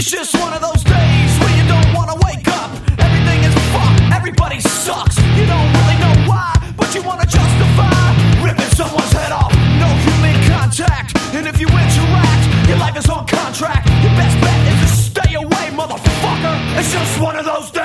It's just one of those days where you don't wanna wake up. Everything is fucked, everybody sucks. You don't really know why, but you wanna justify ripping someone's head off. No human contact, and if you interact, your life is on contract. Your best bet is to stay away, motherfucker. It's just one of those days.